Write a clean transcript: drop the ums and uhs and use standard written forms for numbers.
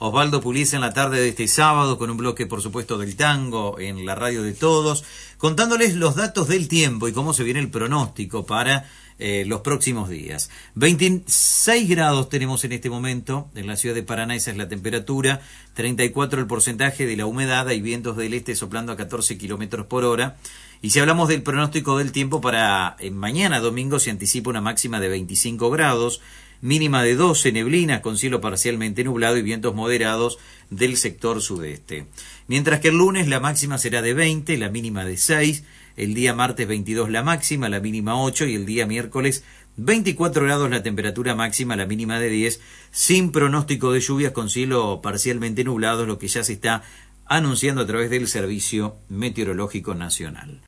Osvaldo Pugliese en la tarde de este sábado con un bloque, por supuesto, del tango en la radio de todos, contándoles los datos del tiempo y cómo se viene el pronóstico para los próximos días. 26 grados tenemos en este momento en la ciudad de Paraná, esa es la temperatura, 34 el porcentaje de la humedad, hay vientos del este soplando a 14 kilómetros por hora. Y si hablamos del pronóstico del tiempo para mañana domingo, se anticipa una máxima de 25 grados, mínima de 12, neblina con cielo parcialmente nublado y vientos moderados del sector sudeste. Mientras que el lunes la máxima será de 20, la mínima de 6, el día martes 22 la máxima, la mínima 8 y el día miércoles 24 grados la temperatura máxima, la mínima de 10, sin pronóstico de lluvias con cielo parcialmente nublado, lo que ya se está anunciando a través del Servicio Meteorológico Nacional.